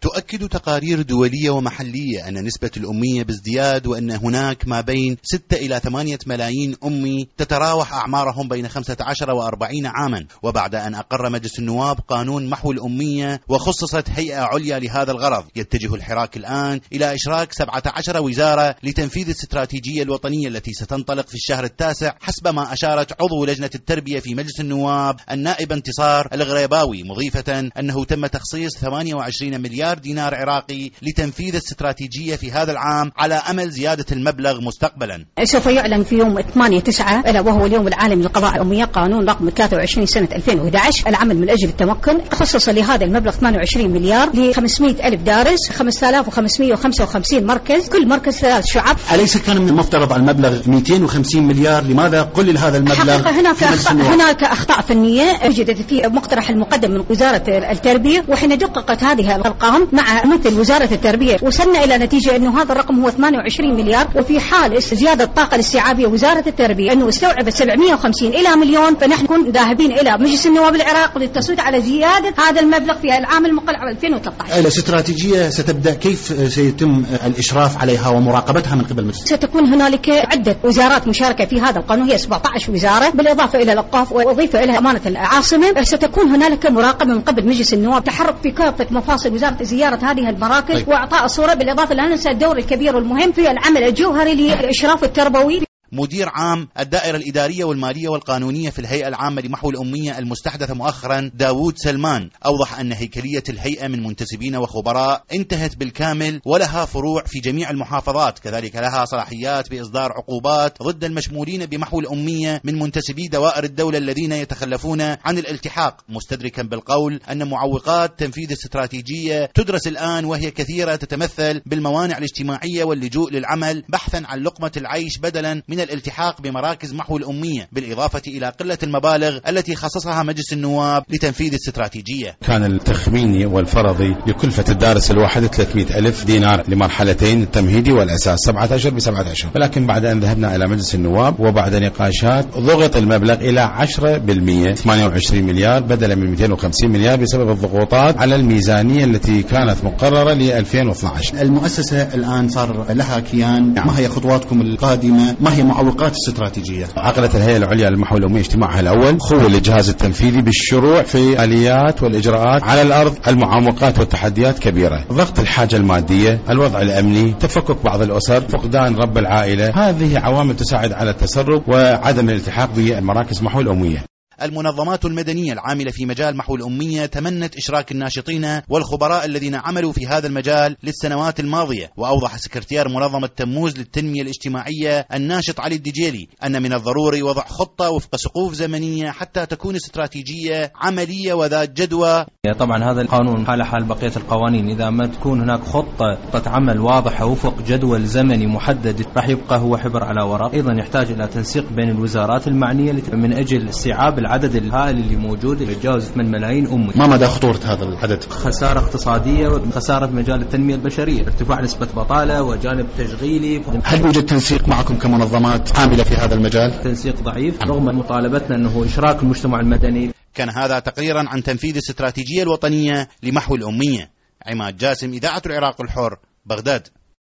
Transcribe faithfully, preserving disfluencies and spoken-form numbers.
تؤكد تقارير دولية ومحلية أن نسبة الأمية بازدياد، وأن هناك ما بين ستة إلى ثمانية ملايين أمي تتراوح أعمارهم بين خمسة عشر وأربعين عاما. وبعد أن أقر مجلس النواب قانون محو الأمية وخصصت هيئة عليا لهذا الغرض، يتجه الحراك الآن إلى إشراك سبعة عشر وزارة لتنفيذ الاستراتيجية الوطنية التي ستنطلق في الشهر التاسع، حسب ما أشارت عضو لجنة التربية في مجلس النواب النائبة انتصار الغريباوي، مضيفة أنه تم تخصيص ثمانية وعشرين مليار دينار عراقي لتنفيذ الاستراتيجية في هذا العام، على أمل زيادة المبلغ مستقبلا. سوف يعلن في يوم ثمانية تسعة وهو اليوم العالمي للقضاء الأمية قانون رقم ثلاثة وعشرين سنة ألفين وأحد عشر العمل من أجل التمكن، خصص لهذا المبلغ ثمانية وعشرين مليار ل خمسمائة ألف دارس، خمسة آلاف وخمسمائة وخمسة وخمسين مركز، كل مركز ثلاث شعب. أليس كان من المفترض على المبلغ مئتين وخمسين مليار؟ لماذا قلل هذا المبلغ؟ حقيقة هناك أخطاء هناك أخطاء فنية وجدت في مقترح المقدم من وزارة التربية، وحين دققت هذه الأرقام مع مثل وزارة التربية وصلنا إلى نتيجة أنه هذا الرقم هو ثمانية وعشرين مليار، وفي حال زيادة الطاقة الاستيعابية وزارة التربية أنه استوعبت سبعمائة وخمسين إلى مليون، فنحن نكون ذاهبين إلى مجلس النواب العراق للتصويت على زيادة هذا المبلغ في العام المقبل عام ألفين وثلاثة عشر. الاستراتيجية ستبدأ، كيف سيتم الإشراف عليها ومراقبتها من قبل المجلس؟ ستكون هنالك عدة وزارات مشاركة في هذا القانون، هي سبعة عشر وزارة بالإضافة إلى الأوقاف وأضيف إلى أمانة العاصمة. ستكون هنالك مراقبة من قبل مجلس النواب، تحرك في كافة مفاصل وزارة زيارة هذه المراكز طيب. وإعطاء صورة، بالإضافة لا ننسى الدور الكبير والمهم في العمل الجوهري للإشراف التربوي. مدير عام الدائرة الإدارية والمالية والقانونية في الهيئة العامة لمحو الأمية المستحدثة مؤخرا داوود سلمان أوضح أن هيكلية الهيئة من منتسبين وخبراء انتهت بالكامل، ولها فروع في جميع المحافظات، كذلك لها صلاحيات بإصدار عقوبات ضد المشمولين بمحو الأمية من منتسبي دوائر الدولة الذين يتخلفون عن الالتحاق، مستدركا بالقول أن معوقات تنفيذ الاستراتيجية تدرس الآن، وهي كثيرة تتمثل بالموانع الاجتماعية واللجوء للعمل بحثا عن لقمة العيش بدلا من الالتحاق بمراكز محو الأمية، بالإضافة إلى قلة المبالغ التي خصصها مجلس النواب لتنفيذ الاستراتيجية. كان التخميني والفرضي لكلفة الدارس الواحد ثلاثمائة ألف دينار لمرحلتين، التمهيدي والأساس سبعة عشر بسبعة عشر، ولكن بعد أن ذهبنا إلى مجلس النواب وبعد نقاشات ضغط المبلغ إلى عشرة بالمئة، ثمانية وعشرين مليار بدلا من مئتين وخمسين مليار، بسبب الضغوطات على الميزانية التي كانت مقررة ل ألفين واثني عشر. المؤسسة الآن صار لها كيان، ما هي خطواتكم القادمة؟ ما هي معوقات الاستراتيجية؟ عقدت الهيئة العليا للمحو الأمية اجتماعها الأول، خول الجهاز التنفيذي بالشروع في آليات والإجراءات على الأرض. المعوقات والتحديات كبيرة، ضغط الحاجة المادية، الوضع الأمني، تفكك بعض الأسر، فقدان رب العائلة، هذه عوامل تساعد على التسرب وعدم الالتحاق بمراكز محو الأمية. المنظمات المدنية العاملة في مجال محو الأمية تمنت إشراك الناشطين والخبراء الذين عملوا في هذا المجال للسنوات الماضية. وأوضح سكرتير منظمة تموز للتنمية الاجتماعية الناشط علي الدجيلي أن من الضروري وضع خطة وفق سقوف زمنية حتى تكون استراتيجية عملية وذات جدوى. طبعا هذا القانون حال حال بقية القوانين، إذا ما تكون هناك خطة خطة عمل واضحة وفق جدول زمني محدد راح يبقى هو حبر على ورق. أيضا يحتاج إلى تنسيق بين الوزارات المعنية من أجل استيعاب العدد الهائل اللي موجود يتجاوز ثمانية ملايين أمي. ما مدى خطورة هذا العدد؟ خسارة اقتصادية وخسارة مجال التنمية البشرية، ارتفاع نسبة بطالة وجانب تشغيلي. هل يوجد تنسيق معكم كمنظمات عاملة في هذا المجال؟ تنسيق ضعيف رغم مطالبتنا أنه إشراك المجتمع المدني. كان هذا تقريرا عن تنفيذ الاستراتيجية الوطنية لمحو الأمية. عماد جاسم، إذاعة العراق الحر، بغداد.